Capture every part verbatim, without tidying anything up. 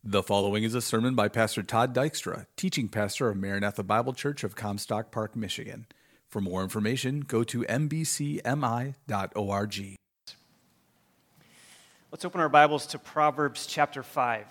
The following is a sermon by Pastor Todd Dykstra, teaching pastor of Maranatha Bible Church of Comstock Park, Michigan. For more information, go to m b c m i dot org. Let's open our Bibles to Proverbs chapter five.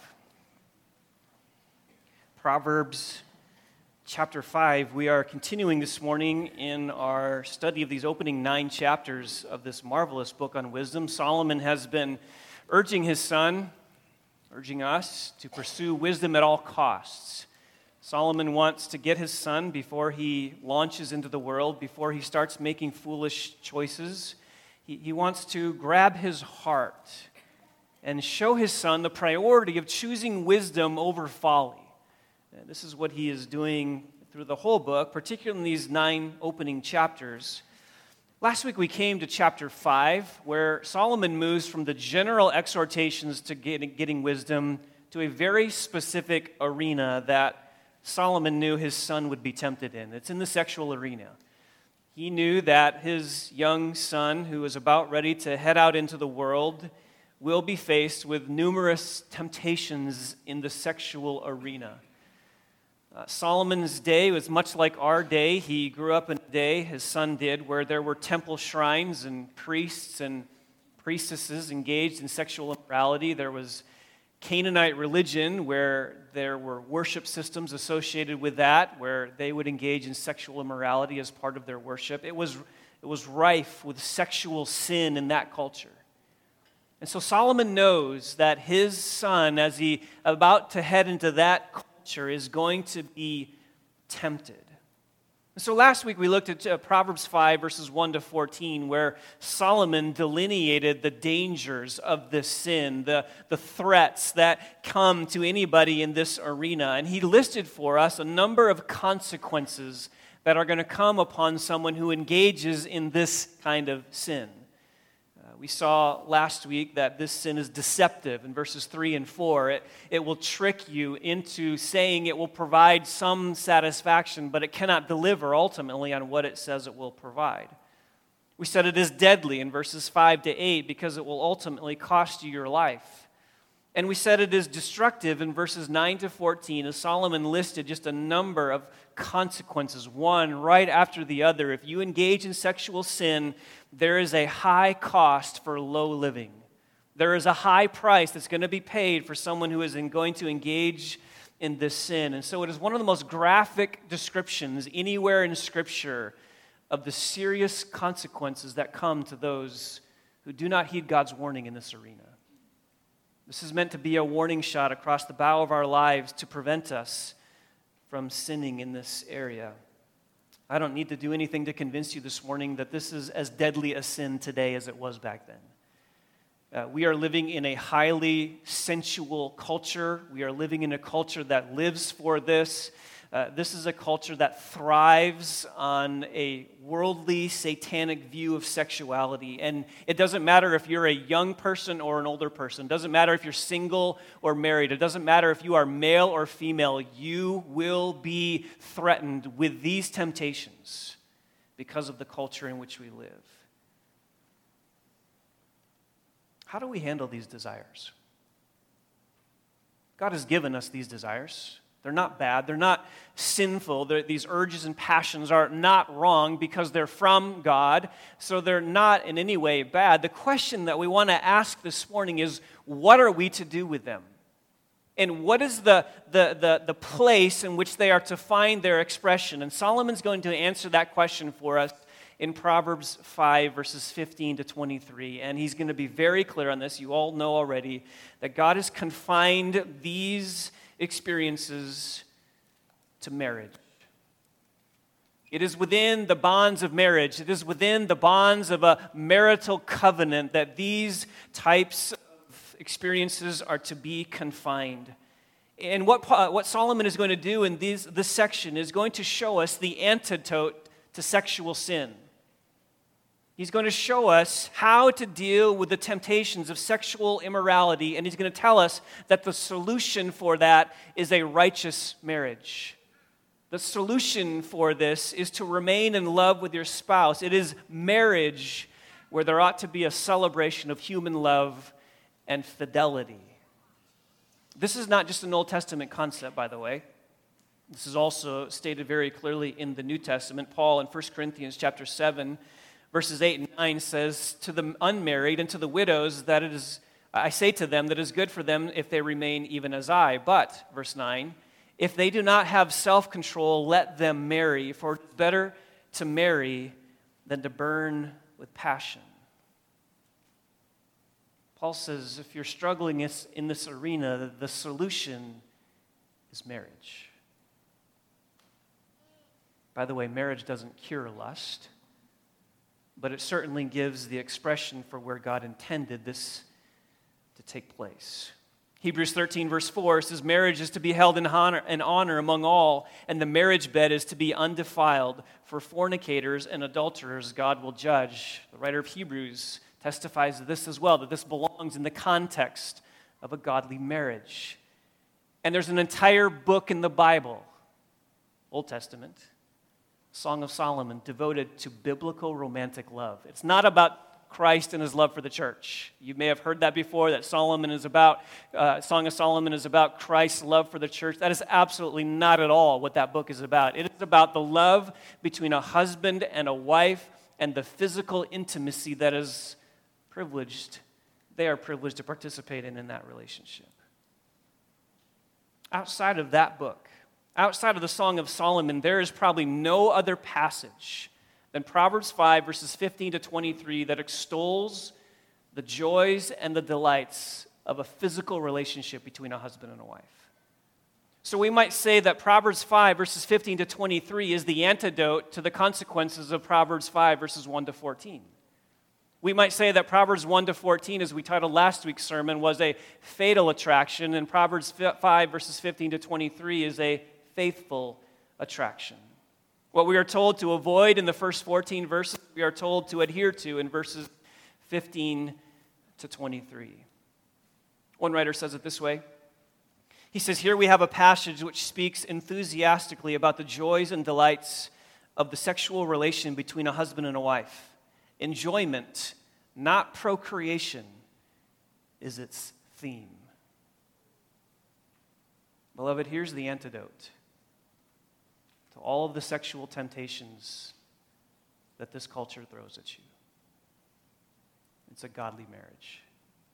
Proverbs chapter five. We are continuing this morning in our study of these opening nine chapters of this marvelous book on wisdom. Solomon has been urging his son, urging us to pursue wisdom at all costs. Solomon wants to get his son before he launches into the world, before he starts making foolish choices. He, he wants to grab his heart and show his son the priority of choosing wisdom over folly. And this is what he is doing through the whole book, particularly in these nine opening chapters. Last week we came to chapter five, where Solomon moves from the general exhortations to getting, getting wisdom to a very specific arena that Solomon knew his son would be tempted in. It's in the sexual arena. He knew that his young son, who is about ready to head out into the world, will be faced with numerous temptations in the sexual arena. Uh, Solomon's day was much like our day. He grew up in a day, his son did, where there were temple shrines and priests and priestesses engaged in sexual immorality. There was Canaanite religion, where there were worship systems associated with that, where they would engage in sexual immorality as part of their worship. It was, it was rife with sexual sin in that culture. And so Solomon knows that his son, as he about to head into that culture, is going to be tempted. And so last week we looked at uh, Proverbs five, verses one to fourteen, where Solomon delineated the dangers of this sin, the, the threats that come to anybody in this arena. And he listed for us a number of consequences that are going to come upon someone who engages in this kind of sin. We saw last week that this sin is deceptive in verses three and four. It, it will trick you into saying it will provide some satisfaction, but it cannot deliver ultimately on what it says it will provide. We said it is deadly in verses five to eight because it will ultimately cost you your life. And we said it is destructive in verses nine to fourteen, as Solomon listed just a number of consequences, one right after the other. If you engage in sexual sin, there is a high cost for low living. There is a high price that's going to be paid for someone who is going to engage in this sin. And so it is one of the most graphic descriptions anywhere in Scripture of the serious consequences that come to those who do not heed God's warning in this arena. This is meant to be a warning shot across the bow of our lives to prevent us from sinning in this area. I don't need to do anything to convince you this morning that this is as deadly a sin today as it was back then. Uh, we are living in a highly sensual culture. We are living in a culture that lives for this. Uh, this is a culture that thrives on a worldly, satanic view of sexuality. And it doesn't matter if you're a young person or an older person. It doesn't matter if you're single or married. It doesn't matter if you are male or female. You will be threatened with these temptations because of the culture in which we live. How do we handle these desires? God has given us these desires. They're not bad. They're not sinful. They're, these urges and passions are not wrong because they're from God, so they're not in any way bad. The question that we want to ask this morning is, what are we to do with them? And what is the, the, the, the place in which they are to find their expression? And Solomon's going to answer that question for us in Proverbs five, verses fifteen to twenty-three. And he's going to be very clear on this. You all know already that God has confined these experiences to marriage. It is within the bonds of marriage, it is within the bonds of a marital covenant that these types of experiences are to be confined. And what, what Solomon is going to do in these, this section is going to show us the antidote to sexual sin. He's going to show us how to deal with the temptations of sexual immorality, and he's going to tell us that the solution for that is a righteous marriage. The solution for this is to remain in love with your spouse. It is marriage where there ought to be a celebration of human love and fidelity. This is not just an Old Testament concept, by the way. This is also stated very clearly in the New Testament. Paul in First Corinthians chapter seven, verses eight and nine says, "To the unmarried and to the widows that it is, I say to them that it is good for them if they remain even as I. But," verse nine, "if they do not have self-control, let them marry, for it is better to marry than to burn with passion." Paul says if you're struggling in this arena, the solution is marriage. By the way, marriage doesn't cure lust, but it certainly gives the expression for where God intended this to take place. Hebrews thirteen, verse four says, "Marriage is to be held in honor, in honor among all, and the marriage bed is to be undefiled. For fornicators and adulterers God will judge." The writer of Hebrews testifies to this as well, that this belongs in the context of a godly marriage. And there's an entire book in the Bible, Old Testament, Song of Solomon, devoted to biblical romantic love. It's not about Christ and his love for the church. You may have heard that before, that Solomon is about, uh, Song of Solomon is about Christ's love for the church. That is absolutely not at all what that book is about. It is about the love between a husband and a wife and the physical intimacy that is privileged, they are privileged to participate in in that relationship. Outside of that book, outside of the Song of Solomon, there is probably no other passage than Proverbs five, verses fifteen to twenty-three, that extols the joys and the delights of a physical relationship between a husband and a wife. So we might say that Proverbs five, verses fifteen to twenty-three is the antidote to the consequences of Proverbs five, verses one to fourteen. We might say that Proverbs one to fourteen, as we titled last week's sermon, was a fatal attraction, and Proverbs five, verses fifteen to twenty-three is a faithful attraction. What we are told to avoid in the first fourteen verses, we are told to adhere to in verses fifteen to twenty-three. One writer says it this way. He says, "Here we have a passage which speaks enthusiastically about the joys and delights of the sexual relation between a husband and a wife. Enjoyment, not procreation, is its theme." Beloved, here's the antidote to all of the sexual temptations that this culture throws at you. It's a godly marriage.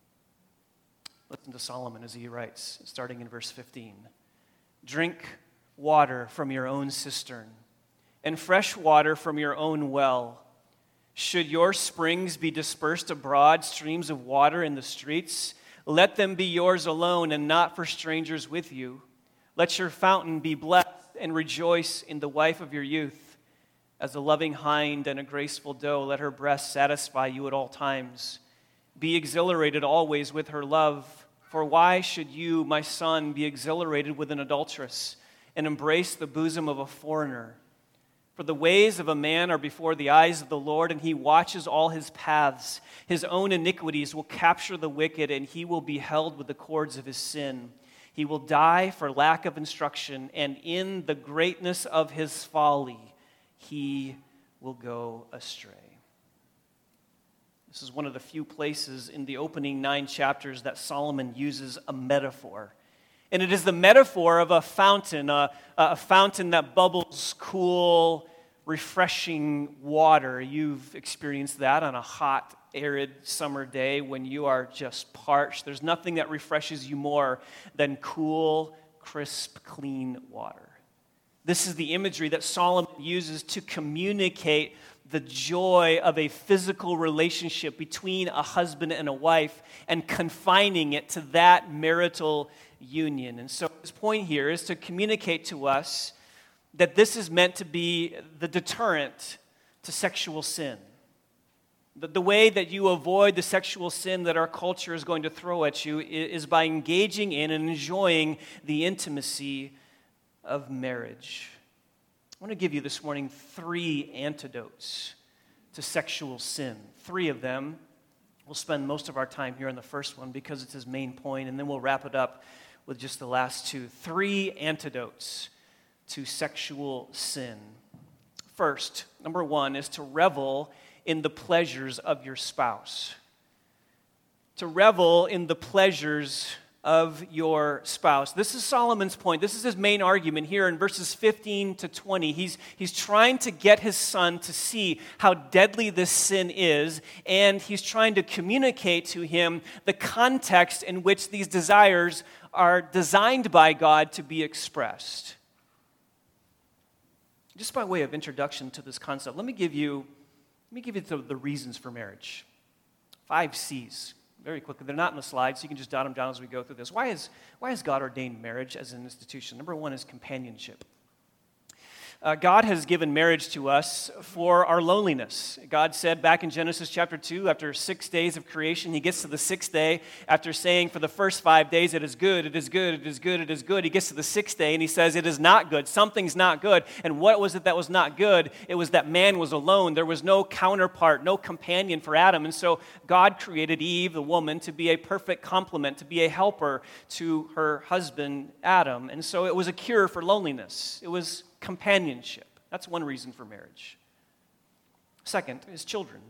Listen to Solomon as he writes, starting in verse fifteen. "Drink water from your own cistern, and fresh water from your own well. Should your springs be dispersed abroad, streams of water in the streets, let them be yours alone and not for strangers with you. Let your fountain be blessed and rejoice in the wife of your youth. As a loving hind and a graceful doe, let her breast satisfy you at all times. Be exhilarated always with her love. For why should you, my son, be exhilarated with an adulteress and embrace the bosom of a foreigner? For the ways of a man are before the eyes of the Lord, and he watches all his paths. His own iniquities will capture the wicked, and he will be held with the cords of his sin. He will die for lack of instruction, and in the greatness of his folly, he will go astray." This is one of the few places in the opening nine chapters that Solomon uses a metaphor. And it is the metaphor of a fountain, a, a fountain that bubbles cool, refreshing water. You've experienced that on a hot, arid summer day when you are just parched. There's nothing that refreshes you more than cool, crisp, clean water. This is the imagery that Solomon uses to communicate the joy of a physical relationship between a husband and a wife and confining it to that marital union. And so his point here is to communicate to us that this is meant to be the deterrent to sexual sin. The, the way that you avoid the sexual sin that our culture is going to throw at you is by engaging in and enjoying the intimacy of marriage. I want to give you this morning three antidotes to sexual sin. Three of them. We'll spend most of our time here on the first one because it's his main point, and then we'll wrap it up with just the last two. Three antidotes to sexual sin. First, number one, is to revel in the pleasures of your spouse. To revel in the pleasures of your spouse. This is Solomon's point. This is his main argument here in verses fifteen to twenty. He's, he's trying to get his son to see how deadly this sin is, and he's trying to communicate to him the context in which these desires are designed by God to be expressed. Just by way of introduction to this concept, let me give you, let me give you the, the reasons for marriage. Five C's. Very quickly. They're not in the slides, so you can just jot them down as we go through this. Why is, why has God ordained marriage as an institution? Number one is companionship. Uh, God has given marriage to us for our loneliness. God said back in Genesis chapter two, after six days of creation, he gets to the sixth day, after saying for the first five days, it is good, it is good, it is good, it is good. He gets to the sixth day and he says, it is not good, something's not good. And what was it that was not good? It was that man was alone. There was no counterpart, no companion for Adam. And so God created Eve, the woman, to be a perfect complement, to be a helper to her husband, Adam. And so it was a cure for loneliness. It was companionship. That's one reason for marriage. Second is children.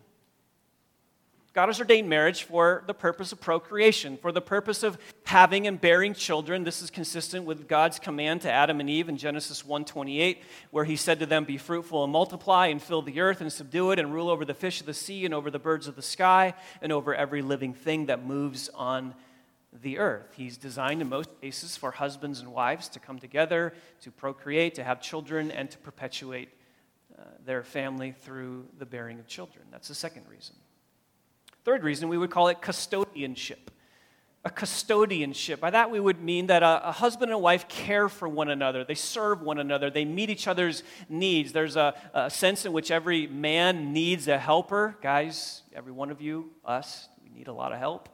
God has ordained marriage for the purpose of procreation, for the purpose of having and bearing children. This is consistent with God's command to Adam and Eve in Genesis one twenty-eight, where he said to them, be fruitful and multiply and fill the earth and subdue it and rule over the fish of the sea and over the birds of the sky and over every living thing that moves on the earth. He's designed in most cases for husbands and wives to come together, to procreate, to have children, and to perpetuate uh, their family through the bearing of children. That's the second reason. Third reason, we would call it custodianship. A custodianship. By that we would mean that a, a husband and a wife care for one another. They serve one another. They meet each other's needs. There's a, a sense in which every man needs a helper. Guys, every one of you, us, we need a lot of help.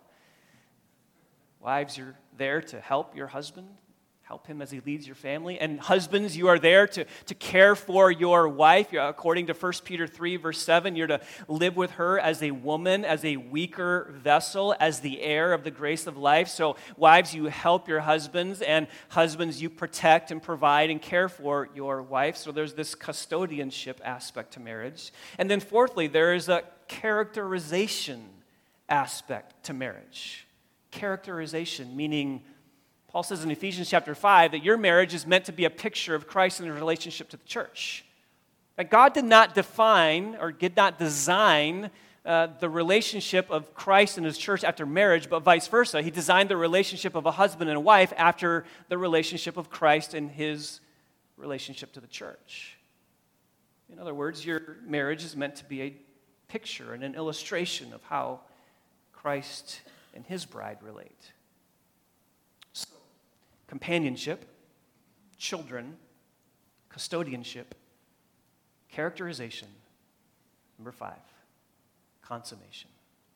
Wives, you're there to help your husband, help him as he leads your family. And husbands, you are there to, to care for your wife. You're, according to First Peter three, verse seven, you're to live with her as a woman, as a weaker vessel, as the heir of the grace of life. So wives, you help your husbands, and husbands, you protect and provide and care for your wife. So there's this custodianship aspect to marriage. And then fourthly, there is a characterization aspect to marriage. Characterization, meaning Paul says in Ephesians chapter five that your marriage is meant to be a picture of Christ in his relationship to the church. That God did not define or did not design uh, the relationship of Christ and his church after marriage, but vice versa. He designed the relationship of a husband and a wife after the relationship of Christ and his relationship to the church. In other words, your marriage is meant to be a picture and an illustration of how Christ and his bride relate. So, companionship, children, custodianship, characterization. Number five, consummation.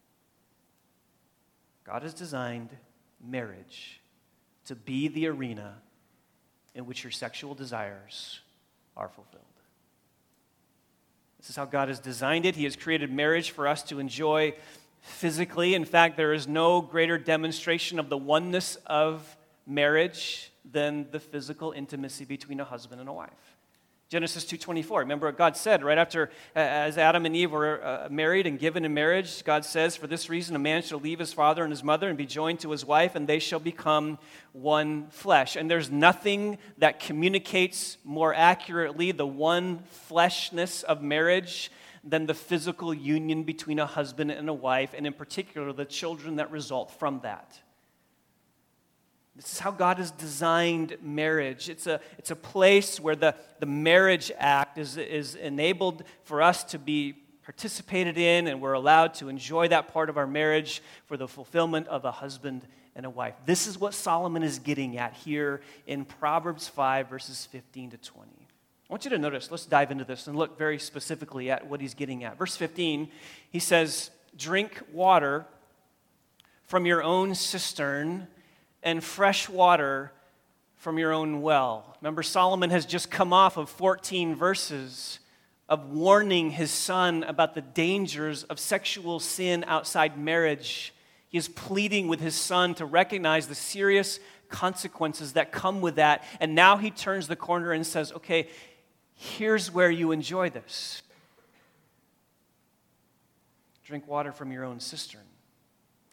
God has designed marriage to be the arena in which your sexual desires are fulfilled. This is how God has designed it. He has created marriage for us to enjoy physically. In fact, there is no greater demonstration of the oneness of marriage than the physical intimacy between a husband and a wife. Genesis two twenty-four. Remember what God said right after, uh, as Adam and Eve were uh, married and given in marriage, God says, for this reason a man shall leave his father and his mother and be joined to his wife, and they shall become one flesh. And there's nothing that communicates more accurately the one fleshness of marriage than the physical union between a husband and a wife, and in particular, the children that result from that. This is how God has designed marriage. It's a, it's a place where the, the marriage act is, is enabled for us to be participated in, and we're allowed to enjoy that part of our marriage for the fulfillment of a husband and a wife. This is what Solomon is getting at here in Proverbs five, verses fifteen to twenty. I want you to notice, let's dive into this and look very specifically at what he's getting at. Verse fifteen, he says, drink water from your own cistern and fresh water from your own well. Remember, Solomon has just come off of fourteen verses of warning his son about the dangers of sexual sin outside marriage. He is pleading with his son to recognize the serious consequences that come with that. And now he turns the corner and says, okay, here's where you enjoy this. Drink water from your own cistern.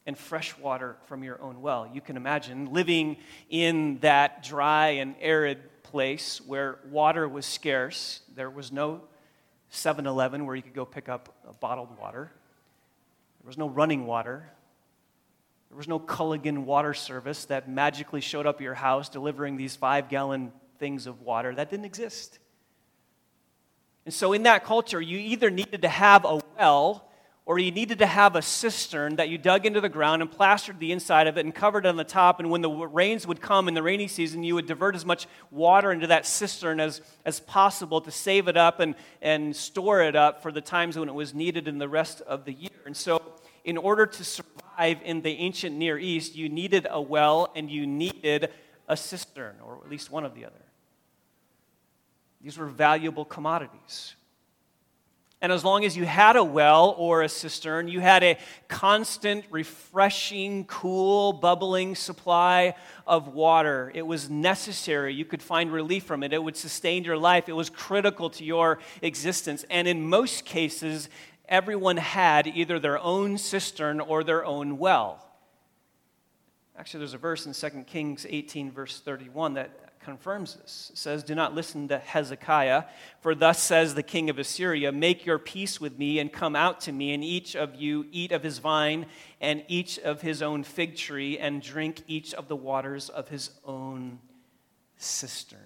and fresh water from your own well. You can imagine living in that dry and arid place where water was scarce. There was no seven eleven where you could go pick up a bottled water. There was no running water. There was no Culligan water service that magically showed up at your house delivering these five-gallon things of water. That didn't exist. And so in that culture, you either needed to have a well or you needed to have a cistern that you dug into the ground and plastered the inside of it and covered it on the top. And when the rains would come in the rainy season, you would divert as much water into that cistern as, as possible to save it up and, and store it up for the times when it was needed in the rest of the year. And so in order to survive in the ancient Near East, you needed a well and you needed a cistern, or at least one of the other. These were valuable commodities. And as long as you had a well or a cistern, you had a constant, refreshing, cool, bubbling supply of water. It was necessary. You could find relief from it. It would sustain your life. It was critical to your existence. And in most cases, everyone had either their own cistern or their own well. Actually, there's a verse in Second Kings eighteen, verse thirty-one, that confirms this. It says, "Do not listen to Hezekiah, for thus says the king of Assyria, make your peace with me and come out to me, and each of you eat of his vine and each of his own fig tree, and drink each of the waters of his own cistern."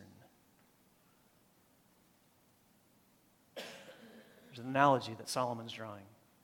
There's an analogy that Solomon's drawing.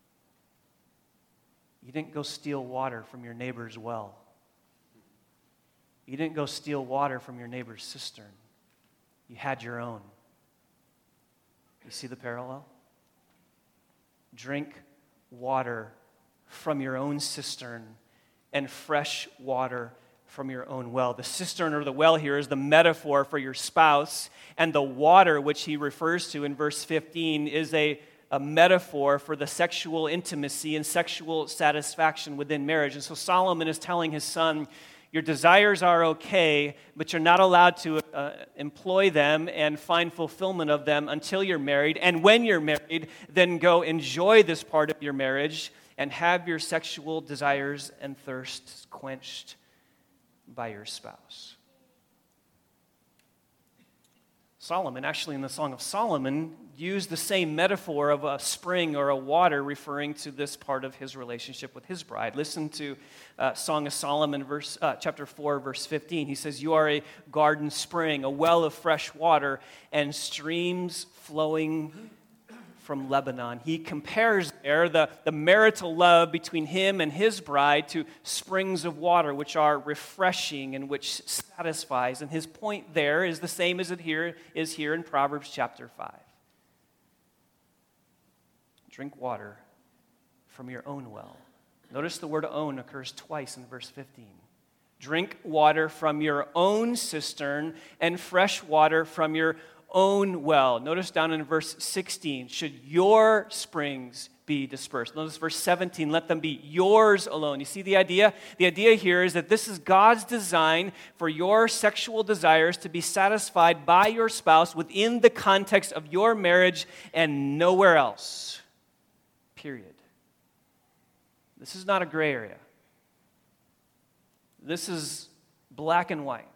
You didn't go steal water from your neighbor's well. You didn't go steal water from your neighbor's cistern. You had your own. You see the parallel? Drink water from your own cistern and fresh water from your own well. The cistern or the well here is the metaphor for your spouse, and the water which he refers to in verse fifteen is a, a metaphor for the sexual intimacy and sexual satisfaction within marriage. And so Solomon is telling his son, your desires are okay, but you're not allowed to uh, employ them and find fulfillment of them until you're married. And when you're married, then go enjoy this part of your marriage and have your sexual desires and thirsts quenched by your spouse. Solomon, actually in the Song of Solomon, used the same metaphor of a spring or a water referring to this part of his relationship with his bride. Listen to uh, Song of Solomon, verse, uh, chapter four, verse fifteen. He says, "You are a garden spring, a well of fresh water, and streams flowing from Lebanon." He compares there the, the marital love between him and his bride to springs of water, which are refreshing and which satisfies. And his point there is the same as it here is here in Proverbs chapter five. Drink water from your own well. Notice the word own occurs twice in verse fifteen. Drink water from your own cistern and fresh water from your own well. Notice down in verse sixteen, should your springs be dispersed. Notice verse seventeen, let them be yours alone. You see the idea? The idea here is that this is God's design for your sexual desires to be satisfied by your spouse within the context of your marriage and nowhere else. Period. This is not a gray area. This is black and white.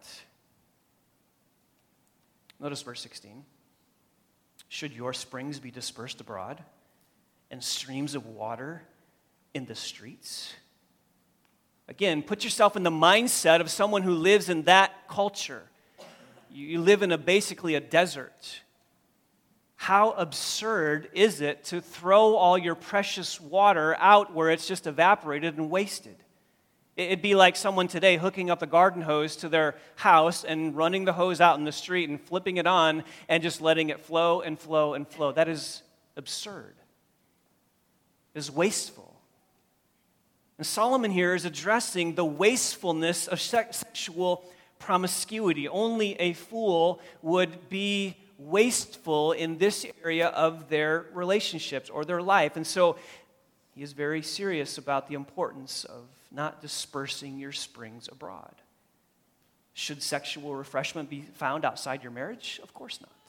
Notice verse sixteen. Should your springs be dispersed abroad and streams of water in the streets? Again, put yourself in the mindset of someone who lives in that culture. You live in a basically a desert. How absurd is it to throw all your precious water out where it's just evaporated and wasted? It'd be like someone today hooking up the garden hose to their house and running the hose out in the street and flipping it on and just letting it flow and flow and flow. That is absurd. It is wasteful. And Solomon here is addressing the wastefulness of sexual promiscuity. Only a fool would be wasteful in this area of their relationships or their life. And so he is very serious about the importance of not dispersing your springs abroad. Should sexual refreshment be found outside your marriage? Of course not.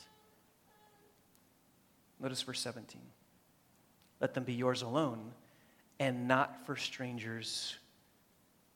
Notice verse seventeen. Let them be yours alone and not for strangers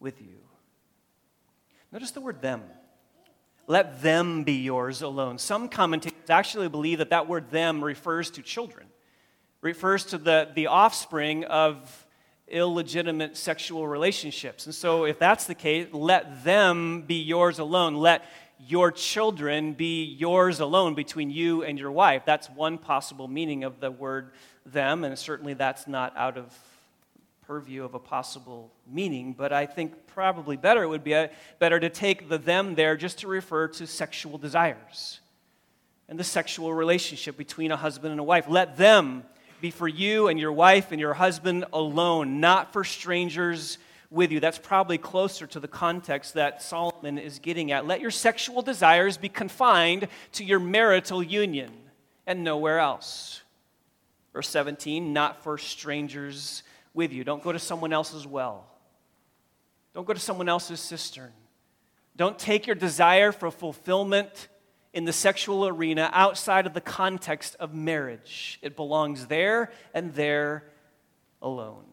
with you. Notice the word them. Let them be yours alone. Some commentators actually believe that that word them refers to children, refers to the, the offspring of illegitimate sexual relationships. And so if that's the case, let them be yours alone. Let your children be yours alone between you and your wife. That's one possible meaning of the word them, and certainly that's not out of purview of a possible meaning, but I think probably better it would be a, better to take the them there just to refer to sexual desires and the sexual relationship between a husband and a wife. Let them be for you and your wife and your husband alone, not for strangers with you. That's probably closer to the context that Solomon is getting at. Let your sexual desires be confined to your marital union and nowhere else. Verse seventeen, not for strangers with you. Don't go to someone else's well. Don't go to someone else's cistern. Don't take your desire for fulfillment in the sexual arena outside of the context of marriage. It belongs there and there alone.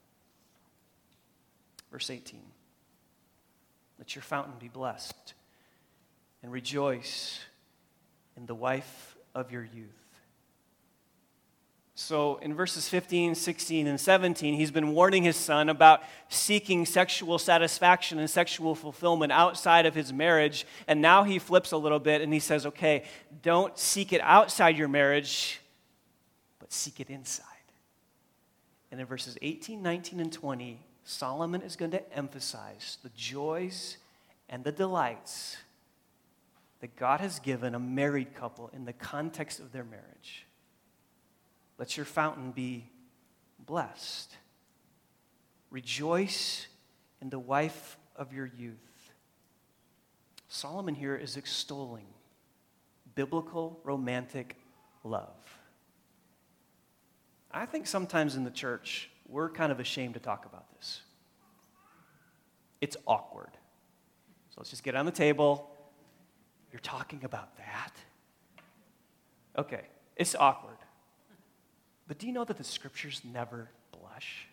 Verse eighteen, let your fountain be blessed and rejoice in the wife of your youth. So in verses fifteen, sixteen, and seventeen, he's been warning his son about seeking sexual satisfaction and sexual fulfillment outside of his marriage. And now he flips a little bit and he says, okay, don't seek it outside your marriage, but seek it inside. And in verses eighteen, nineteen, and twenty, Solomon is going to emphasize the joys and the delights that God has given a married couple in the context of their marriage. Let your fountain be blessed. Rejoice in the wife of your youth. Solomon here is extolling biblical romantic love. I think sometimes in the church, we're kind of ashamed to talk about this. It's awkward. So let's just get on the table. You're talking about that? Okay, it's awkward. But do you know that the scriptures never blush?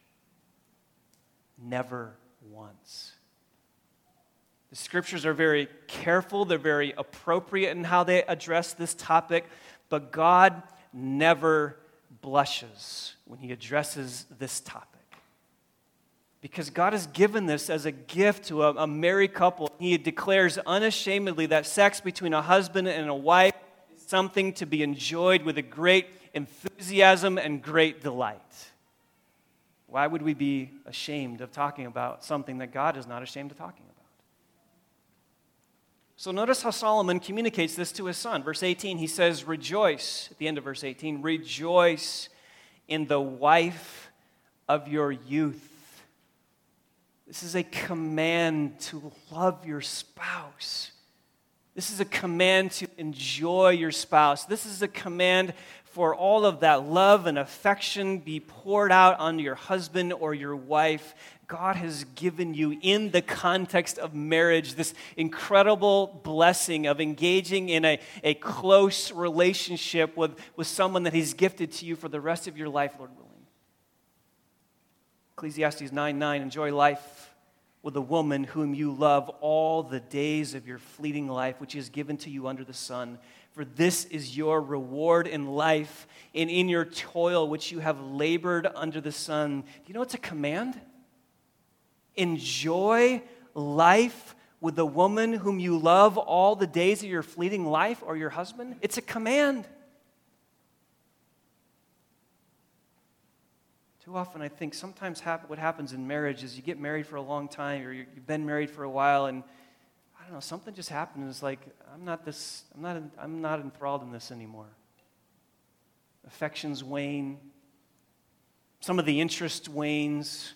Never once. The scriptures are very careful, they're very appropriate in how they address this topic, but God never blushes when he addresses this topic. Because God has given this as a gift to a, a married couple. He declares unashamedly that sex between a husband and a wife is something to be enjoyed with a great enthusiasm and great delight. Why would we be ashamed of talking about something that God is not ashamed of talking about? So notice how Solomon communicates this to his son. Verse eighteen, he says, rejoice, at the end of verse eighteen, rejoice in the wife of your youth. This is a command to love your spouse. This is a command to enjoy your spouse. This is a command for all of that love and affection be poured out on your husband or your wife. God has given you, in the context of marriage, this incredible blessing of engaging in a, a close relationship with, with someone that he's gifted to you for the rest of your life, Lord willing. Ecclesiastes nine nine, enjoy life with a woman whom you love all the days of your fleeting life, which is given to you under the sun. For this is your reward in life, and in your toil which you have labored under the sun. Do you know it's a command? Enjoy life with the woman whom you love all the days of your fleeting life, or your husband. It's a command. Too often I think sometimes hap- what happens in marriage is you get married for a long time, or you've been married for a while, and I don't know, something just happened. It's like, I'm not this, I'm not, I'm not enthralled in this anymore. Affections wane. Some of the interest wanes.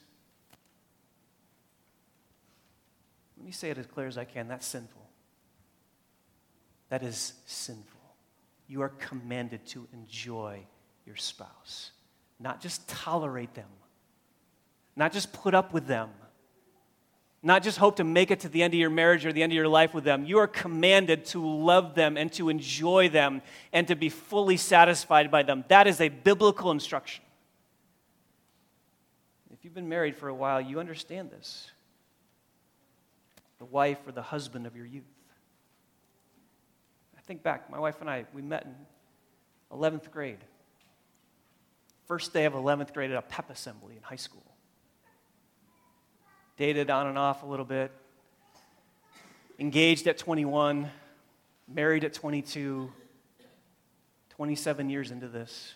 Let me say it as clear as I can. That's sinful. That is sinful. You are commanded to enjoy your spouse. Not just tolerate them. Not just put up with them. Not just hope to make it to the end of your marriage or the end of your life with them. You are commanded to love them and to enjoy them and to be fully satisfied by them. That is a biblical instruction. If you've been married for a while, you understand this. the wife or the husband of your youth. I think back, my wife and I, we met in eleventh grade. First day of eleventh grade at a pep assembly in high school. Dated on and off a little bit. Engaged at twenty-one. Married at twenty-two. twenty-seven years into this.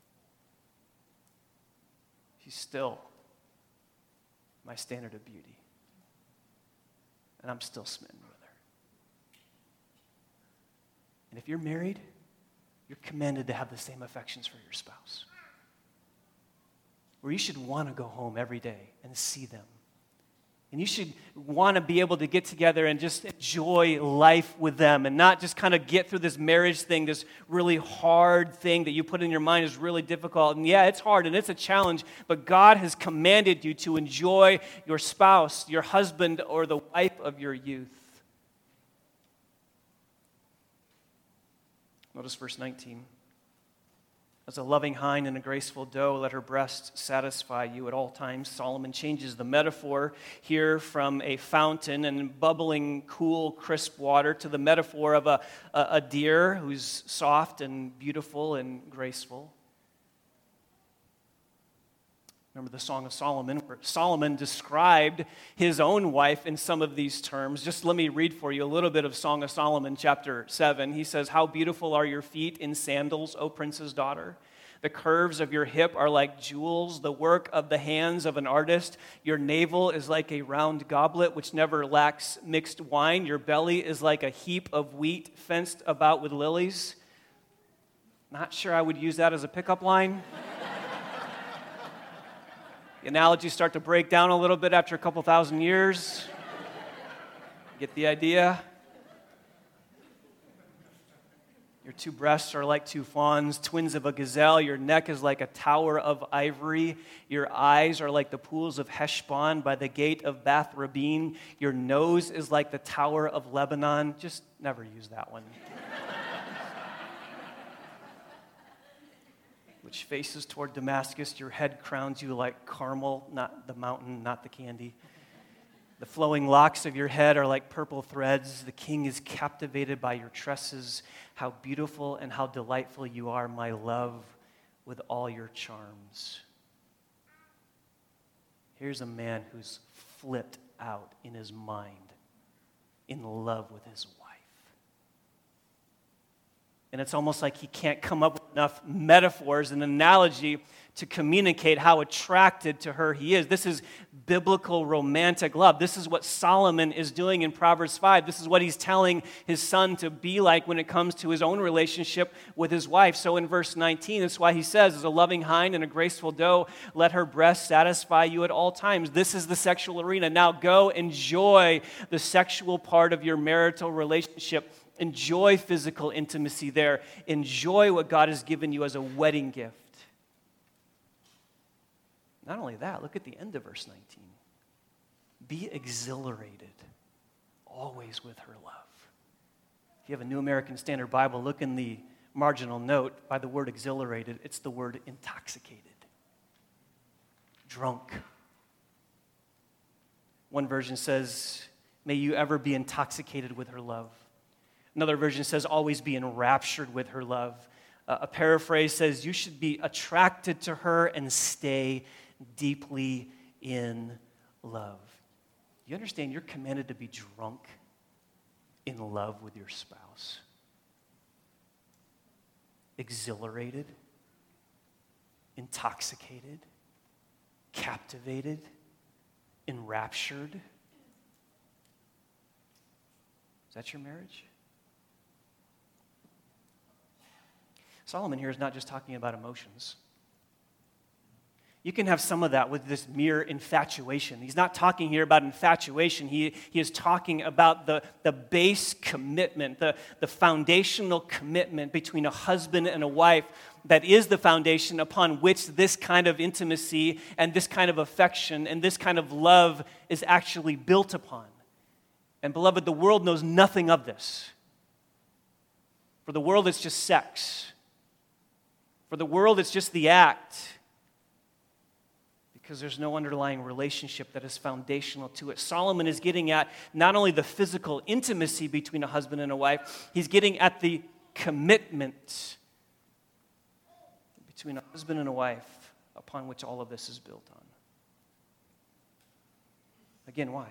She's still my standard of beauty. And I'm still smitten with her. And if you're married, you're commanded to have the same affections for your spouse. Where you should want to go home every day and see them. And you should want to be able to get together and just enjoy life with them and not just kind of get through this marriage thing, this really hard thing that you put in your mind is really difficult. And yeah, it's hard and it's a challenge, but God has commanded you to enjoy your spouse, your husband, or the wife of your youth. Notice verse nineteen. As a loving hind and a graceful doe, let her breast satisfy you at all times. Solomon changes the metaphor here from a fountain and bubbling, cool, crisp water to the metaphor of a, a, a deer who's soft and beautiful and graceful. Remember the Song of Solomon, where Solomon described his own wife in some of these terms. Just let me read for you a little bit of Song of Solomon, chapter seven. He says, "How beautiful are your feet in sandals, O prince's daughter. The curves of your hip are like jewels, the work of the hands of an artist. Your navel is like a round goblet which never lacks mixed wine. Your belly is like a heap of wheat fenced about with lilies." Not sure I would use that as a pickup line. The analogies start to break down a little bit after a couple thousand years. Get the idea? Your two breasts are like two fawns, twins of a gazelle. Your neck is like a tower of ivory. Your eyes are like the pools of Heshbon by the gate of Bath Rabin. Your nose is like the tower of Lebanon. Just never use that one. Which faces toward Damascus. Your head crowns you like Carmel, not the mountain, not the candy. The flowing locks of your head are like purple threads. The king is captivated by your tresses. How beautiful and how delightful you are, my love, with all your charms. Here's a man who's flipped out in his mind, in love with his wife. And it's almost like he can't come up with enough metaphors and analogy to communicate how attracted to her he is. This is biblical romantic love. This is what Solomon is doing in Proverbs five. This is what he's telling his son to be like when it comes to his own relationship with his wife. So in verse nineteen, that's why he says, "As a loving hind and a graceful doe, let her breast satisfy you at all times." This is the sexual arena. Now go enjoy the sexual part of your marital relationship. Enjoy physical intimacy there. Enjoy what God has given you as a wedding gift. Not only that, look at the end of verse nineteen. Be exhilarated always with her love. If you have a New American Standard Bible, look in the marginal note by the word exhilarated. It's the word intoxicated, drunk. One version says, may you ever be intoxicated with her love. Another version says, always be enraptured with her love. Uh, a paraphrase says, you should be attracted to her and stay deeply in love. You understand you're commanded to be drunk in love with your spouse. Exhilarated, intoxicated, captivated, enraptured. Is that your marriage? Solomon here is not just talking about emotions. You can have some of that with this mere infatuation. He's not talking here about infatuation. He, he is talking about the, the base commitment, the, the foundational commitment between a husband and a wife that is the foundation upon which this kind of intimacy and this kind of affection and this kind of love is actually built upon. And beloved, the world knows nothing of this. For the world, it's just sex. For the world, it's just the act. Because because there's no underlying relationship that is foundational to it. Solomon is getting at not only the physical intimacy between a husband and a wife, he's getting at the commitment between a husband and a wife upon which all of this is built on. Again, why?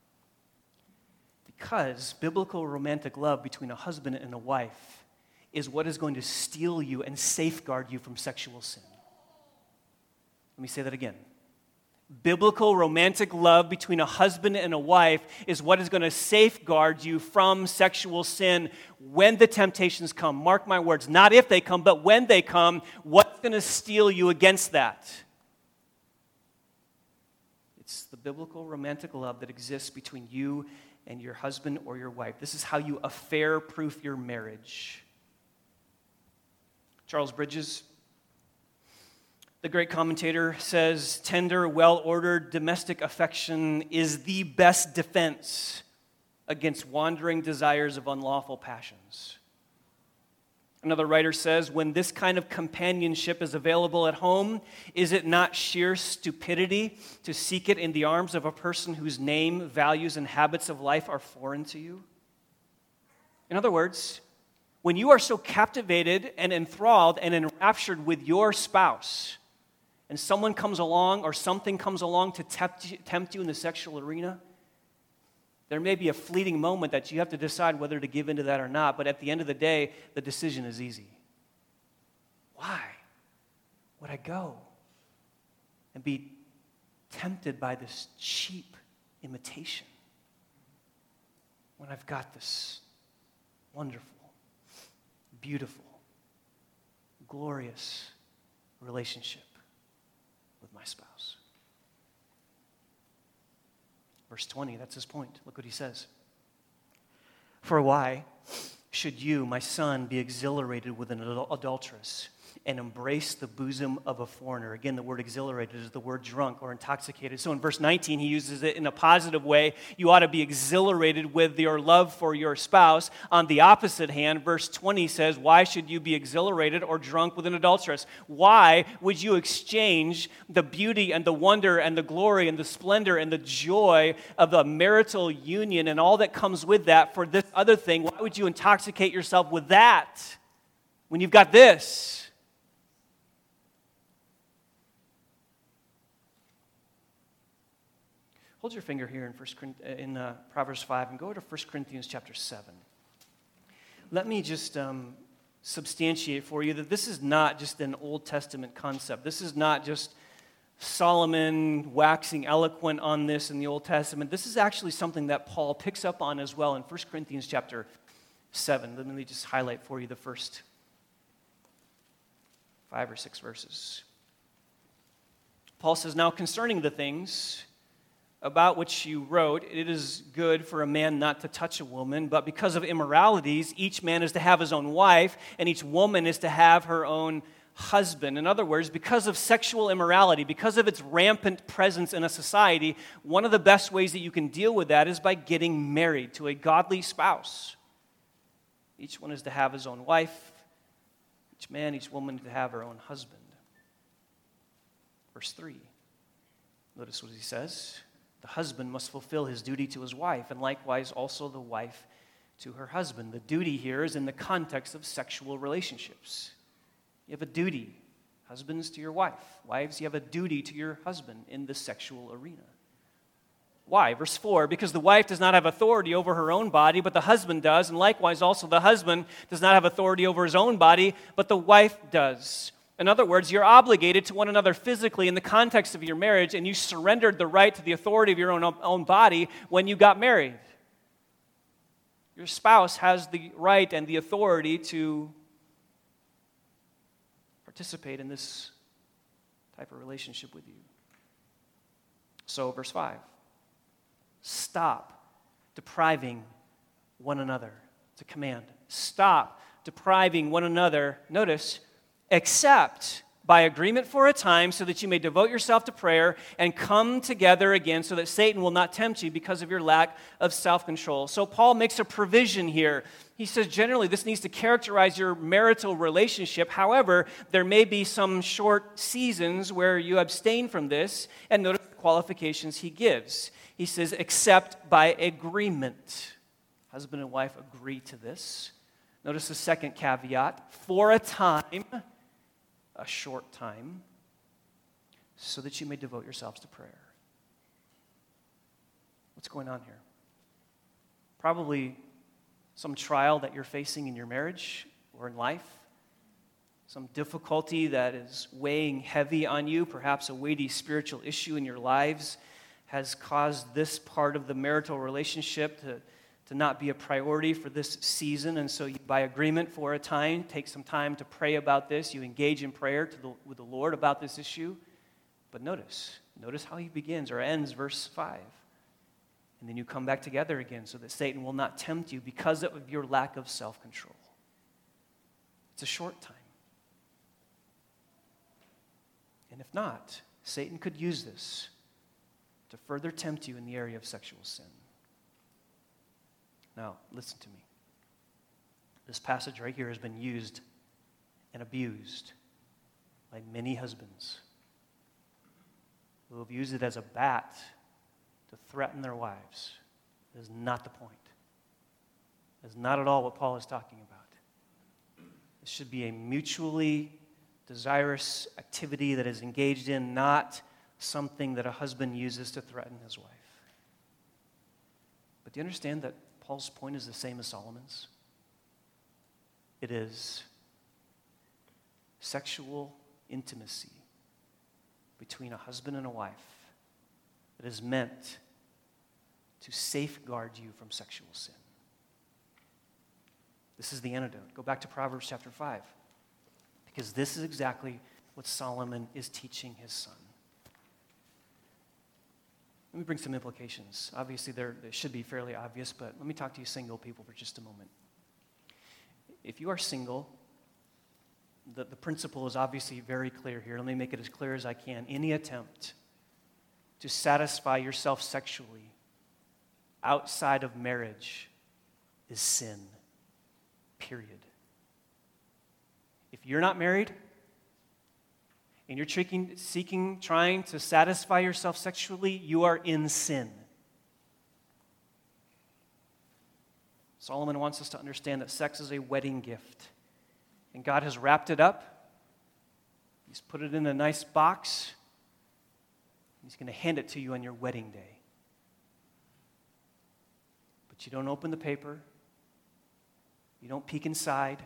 Because biblical romantic love between a husband and a wife is what is going to steel you and safeguard you from sexual sin. Let me say that again. Biblical romantic love between a husband and a wife is what is going to safeguard you from sexual sin when the temptations come. Mark my words, not if they come, but when they come, what's going to steel you against that? It's the biblical romantic love that exists between you and your husband or your wife. This is how you affair-proof your marriage. Charles Bridges, the great commentator, says, tender, well-ordered domestic affection is the best defense against wandering desires of unlawful passions. Another writer says, when this kind of companionship is available at home, is it not sheer stupidity to seek it in the arms of a person whose name, values, and habits of life are foreign to you? In other words, when you are so captivated and enthralled and enraptured with your spouse, and someone comes along or something comes along to tempt you, tempt you in the sexual arena, there may be a fleeting moment that you have to decide whether to give into that or not, but at the end of the day, the decision is easy. Why would I go and be tempted by this cheap imitation when I've got this wonderful, beautiful, glorious relationship with my spouse? Verse twenty, that's his point. Look what he says. For why should you, my son, be exhilarated with an adul- adulteress and embrace the bosom of a foreigner? Again, the word exhilarated is the word drunk or intoxicated. So in verse nineteen, he uses it in a positive way. You ought to be exhilarated with your love for your spouse. On the opposite hand, verse twenty says, why should you be exhilarated or drunk with an adulteress? Why would you exchange the beauty and the wonder and the glory and the splendor and the joy of a marital union and all that comes with that for this other thing? Why would you intoxicate yourself with that when you've got this? Hold your finger here in, First, in uh, Proverbs five and go to First Corinthians chapter seven. Let me just um, substantiate for you that this is not just an Old Testament concept. This is not just Solomon waxing eloquent on this in the Old Testament. This is actually something that Paul picks up on as well in First Corinthians chapter seven. Let me just highlight for you the first five or six verses. Paul says, now concerning the things about which you wrote, it is good for a man not to touch a woman, but because of immoralities, each man is to have his own wife, and each woman is to have her own husband. In other words, because of sexual immorality, because of its rampant presence in a society, one of the best ways that you can deal with that is by getting married to a godly spouse. Each one is to have his own wife, each man, each woman to have her own husband. Verse three, notice what he says. The husband must fulfill his duty to his wife, and likewise also the wife to her husband. The duty here is in the context of sexual relationships. You have a duty, husbands to your wife. Wives, you have a duty to your husband in the sexual arena. Why? Verse four, because the wife does not have authority over her own body, but the husband does, and likewise also the husband does not have authority over his own body, but the wife does. In other words, you're obligated to one another physically in the context of your marriage, and you surrendered the right to the authority of your own, own body when you got married. Your spouse has the right and the authority to participate in this type of relationship with you. So, verse five, stop depriving one another. It's a command. Stop depriving one another, notice, except by agreement for a time so that you may devote yourself to prayer and come together again so that Satan will not tempt you because of your lack of self-control. So Paul makes a provision here. He says generally this needs to characterize your marital relationship. However, there may be some short seasons where you abstain from this, and notice the qualifications he gives. He says, except by agreement. Husband and wife agree to this. Notice the second caveat, for a time, a short time, so that you may devote yourselves to prayer. What's going on here? Probably some trial that you're facing in your marriage or in life, some difficulty that is weighing heavy on you, perhaps a weighty spiritual issue in your lives has caused this part of the marital relationship to to not be a priority for this season, and so you, by agreement for a time, take some time to pray about this. You engage in prayer to the, with the Lord about this issue. But notice, notice how he begins or ends verse five. And then you come back together again so that Satan will not tempt you because of your lack of self-control. It's a short time. And if not, Satan could use this to further tempt you in the area of sexual sin. Now, listen to me. This passage right here has been used and abused by many husbands who have used it as a bat to threaten their wives. That is not the point. That is not at all what Paul is talking about. This should be a mutually desirous activity that is engaged in, not something that a husband uses to threaten his wife. But do you understand that Paul's point is the same as Solomon's? It is sexual intimacy between a husband and a wife that is meant to safeguard you from sexual sin. This is the antidote. Go back to Proverbs chapter five, because this is exactly what Solomon is teaching his son. Let me bring some implications. Obviously, they should be fairly obvious, but let me talk to you single people for just a moment. If you are single, the, the principle is obviously very clear here. Let me make it as clear as I can. Any attempt to satisfy yourself sexually outside of marriage is sin, period. If you're not married, and you're seeking, seeking, trying to satisfy yourself sexually, you are in sin. Solomon wants us to understand that sex is a wedding gift. And God has wrapped it up. He's put it in a nice box. He's going to hand it to you on your wedding day. But you don't open the paper. You don't peek inside.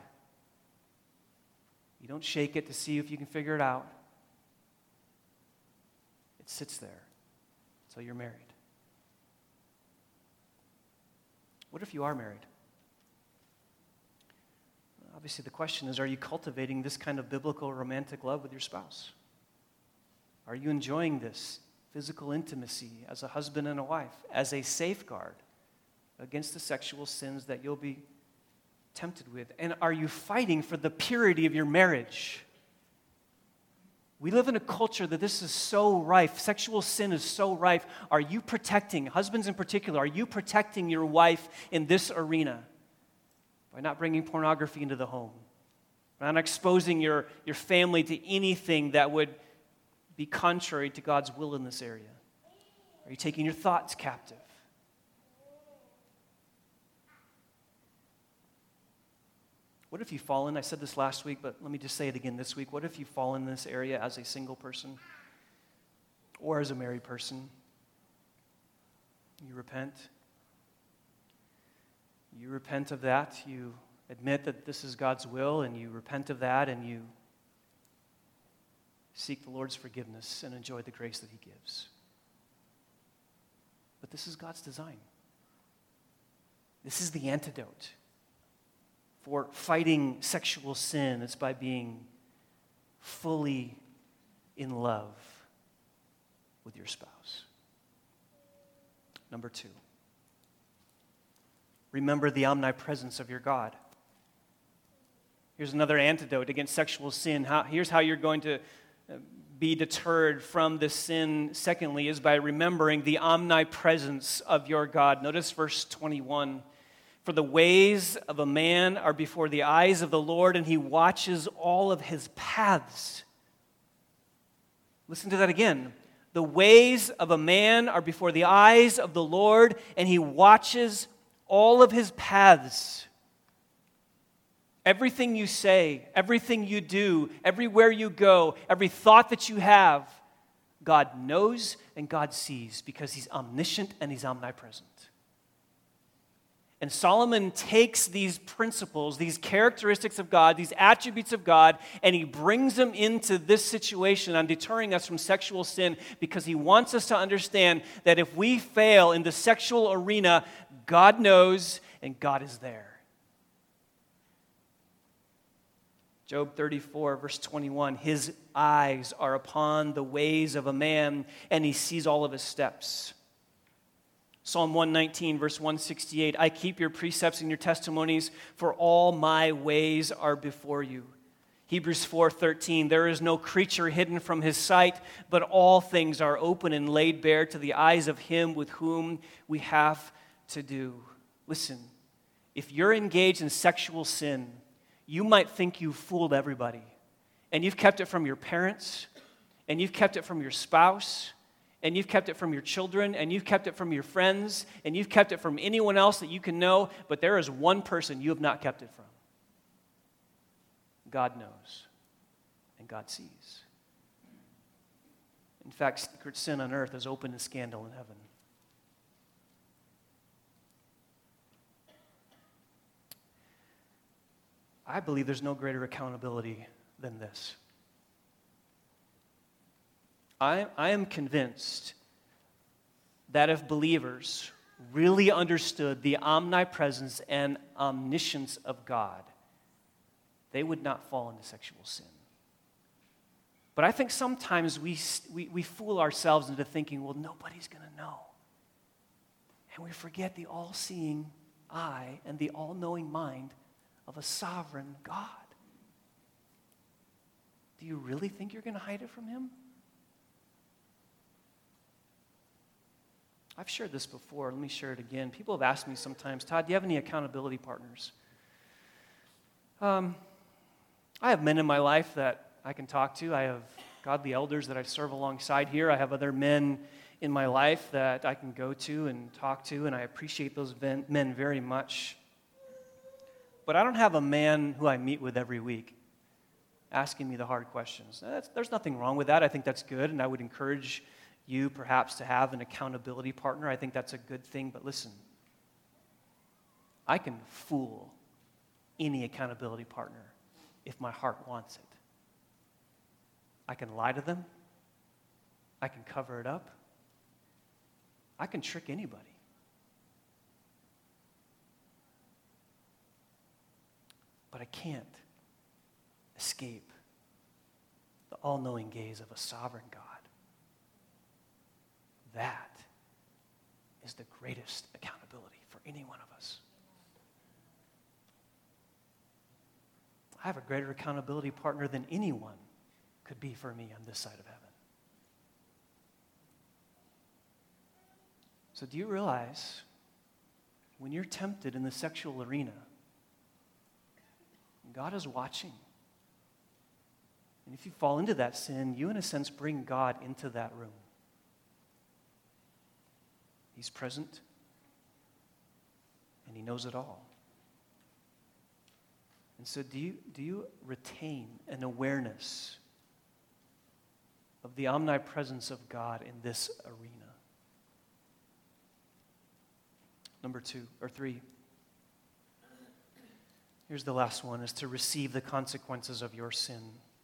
You don't shake it to see if you can figure it out. It sits there until you're married. What if you are married? Obviously, the question is, are you cultivating this kind of biblical romantic love with your spouse? Are you enjoying this physical intimacy as a husband and a wife, as a safeguard against the sexual sins that you'll be tempted with? And are you fighting for the purity of your marriage? We live in a culture that this is so rife. Sexual sin is so rife. Are you protecting, husbands in particular, are you protecting your wife in this arena by not bringing pornography into the home, by not exposing your, your family to anything that would be contrary to God's will in this area? Are you taking your thoughts captive? What if you've fallen? I said this last week, but let me just say it again this week. What if you've fallen in this area as a single person or as a married person? You repent. You repent of that. You admit that this is God's will, and you repent of that, and you seek the Lord's forgiveness and enjoy the grace that He gives. But this is God's design. This is the antidote for fighting sexual sin. It's by being fully in love with your spouse. Number two, remember the omnipresence of your God. Here's another antidote against sexual sin. How, here's how you're going to be deterred from this sin, secondly, is by remembering the omnipresence of your God. Notice verse twenty-one. For the ways of a man are before the eyes of the Lord, and he watches all of his paths. Listen to that again. The ways of a man are before the eyes of the Lord, and he watches all of his paths. Everything you say, everything you do, everywhere you go, every thought that you have, God knows and God sees because he's omniscient and he's omnipresent. And Solomon takes these principles, these characteristics of God, these attributes of God, and he brings them into this situation on deterring us from sexual sin because he wants us to understand that if we fail in the sexual arena, God knows and God is there. Job thirty-four, verse twenty-one, his eyes are upon the ways of a man, and he sees all of his steps. Psalm one nineteen, verse one sixty-eight, I keep your precepts and your testimonies, for all my ways are before you. Hebrews four thirteen, there is no creature hidden from his sight, but all things are open and laid bare to the eyes of him with whom we have to do. Listen, if you're engaged in sexual sin, you might think you've fooled everybody, and you've kept it from your parents, and you've kept it from your spouse, and you've kept it from your children, and you've kept it from your friends, and you've kept it from anyone else that you can know, but there is one person you have not kept it from. God knows, and God sees. In fact, secret sin on earth is open to scandal in heaven. I believe there's no greater accountability than this. I, I am convinced that if believers really understood the omnipresence and omniscience of God, they would not fall into sexual sin. But I think sometimes we, we, we fool ourselves into thinking, well, nobody's going to know. And we forget the all-seeing eye and the all-knowing mind of a sovereign God. Do you really think you're going to hide it from him? I've shared this before. Let me share it again. People have asked me sometimes, Todd, do you have any accountability partners? Um, I have men in my life that I can talk to. I have godly elders that I serve alongside here. I have other men in my life that I can go to and talk to, and I appreciate those men very much. But I don't have a man who I meet with every week asking me the hard questions. That's, there's nothing wrong with that. I think that's good, and I would encourage you perhaps to have an accountability partner. I think that's a good thing. But listen, I can fool any accountability partner if my heart wants it. I can lie to them. I can cover it up. I can trick anybody. But I can't escape the all-knowing gaze of a sovereign God. That is the greatest accountability for any one of us. I have a greater accountability partner than anyone could be for me on this side of heaven. So do you realize when you're tempted in the sexual arena, God is watching. And if you fall into that sin, you in a sense bring God into that room. He's present, and he knows it all. And so do you, do you retain an awareness of the omnipresence of God in this arena? Number two, or three. Here's the last one, is to receive the consequences of your sin.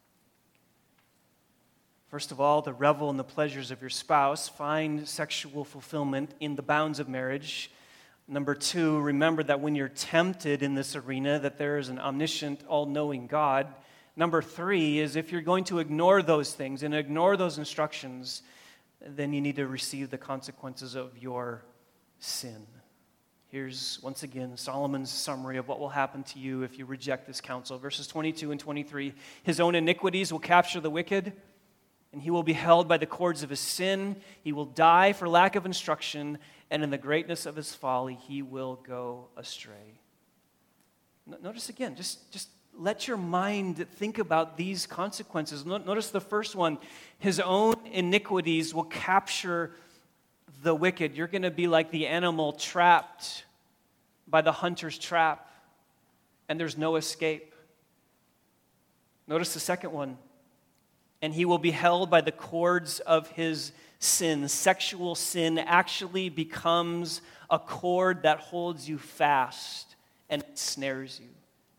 First of all, to revel in the pleasures of your spouse. Find sexual fulfillment in the bounds of marriage. Number two, remember that when you're tempted in this arena, that there is an omniscient, all-knowing God. Number three is if you're going to ignore those things and ignore those instructions, then you need to receive the consequences of your sin. Here's, once again, Solomon's summary of what will happen to you if you reject this counsel. Verses twenty-two and twenty-three, his own iniquities will capture the wicked, and he will be held by the cords of his sin. He will die for lack of instruction, and in the greatness of his folly, he will go astray. Notice again, just, just let your mind think about these consequences. Notice the first one, his own iniquities will capture the wicked. You're going to be like the animal trapped by the hunter's trap, and there's no escape. Notice the second one, and he will be held by the cords of his sin. Sexual sin actually becomes a cord that holds you fast and snares you.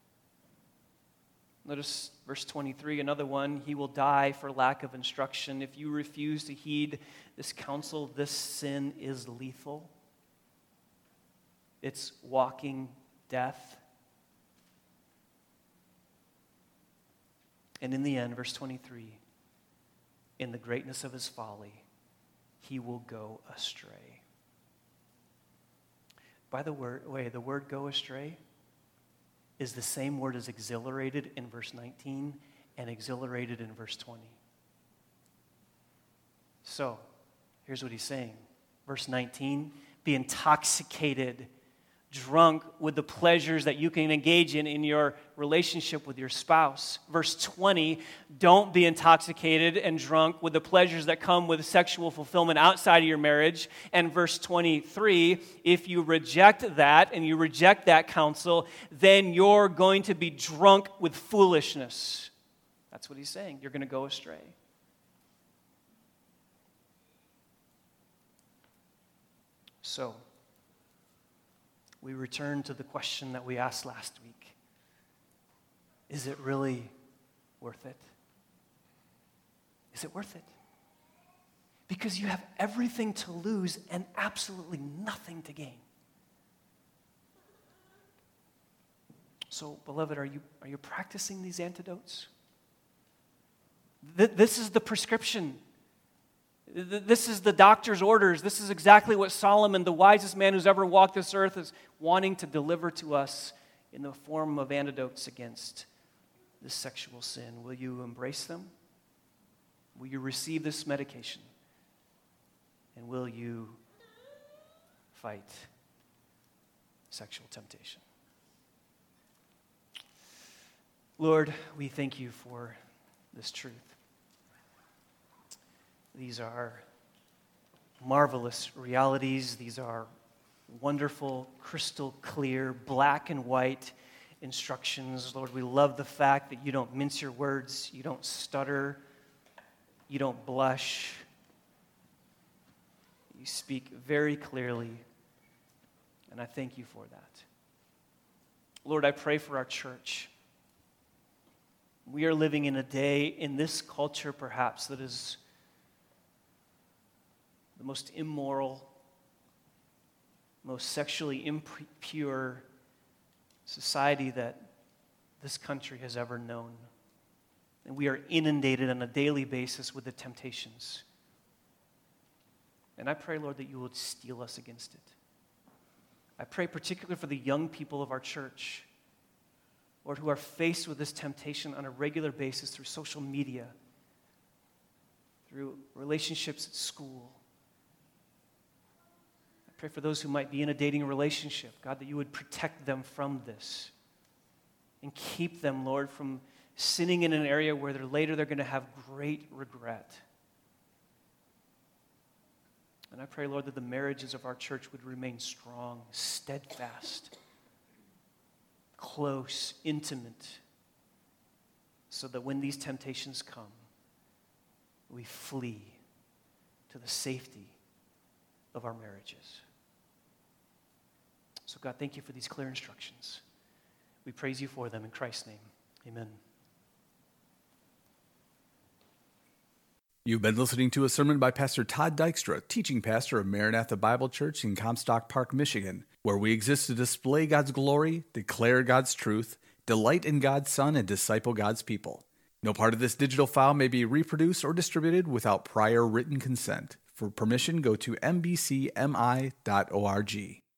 Notice verse twenty-three, another one, he will die for lack of instruction. If you refuse to heed this counsel, this sin is lethal. It's walking death. And in the end, verse twenty-three, in the greatness of his folly, he will go astray. By the word, way, the word go astray is the same word as exhilarated in verse nineteen and exhilarated in verse twenty. So, here's what he's saying. Verse nineteen, be intoxicated, drunk with the pleasures that you can engage in in your relationship with your spouse. Verse twenty, don't be intoxicated and drunk with the pleasures that come with sexual fulfillment outside of your marriage. And verse twenty-three, if you reject that and you reject that counsel, then you're going to be drunk with foolishness. That's what he's saying. You're going to go astray. So, we return to the question that we asked last week. Is it really worth it? Is it worth it? Because you have everything to lose and absolutely nothing to gain. So, beloved, are you, are you practicing these antidotes? Th- this is the prescription. This is the doctor's orders. This is exactly what Solomon, the wisest man who's ever walked this earth, is wanting to deliver to us in the form of antidotes against this sexual sin. Will you embrace them? Will you receive this medication? And will you fight sexual temptation? Lord, we thank you for this truth. These are marvelous realities. These are wonderful, crystal clear, black and white instructions. Lord, we love the fact that you don't mince your words, you don't stutter, you don't blush. You speak very clearly, and I thank you for that. Lord, I pray for our church. We are living in a day in this culture, perhaps, that is the most immoral, most sexually impure society that this country has ever known. And we are inundated on a daily basis with the temptations. And I pray, Lord, that you would steel us against it. I pray particularly for the young people of our church, Lord, who are faced with this temptation on a regular basis through social media, through relationships at school. Pray for those who might be in a dating relationship, God, that you would protect them from this and keep them, Lord, from sinning in an area where they're later they're going to have great regret. And I pray, Lord, that the marriages of our church would remain strong, steadfast, close, intimate, so that when these temptations come, we flee to the safety of our marriages. So God, thank you for these clear instructions. We praise you for them in Christ's name. Amen. You've been listening to a sermon by Pastor Todd Dykstra, teaching pastor of Maranatha Bible Church in Comstock Park, Michigan, where we exist to display God's glory, declare God's truth, delight in God's Son, and disciple God's people. No part of this digital file may be reproduced or distributed without prior written consent. For permission, go to m b c m i dot org.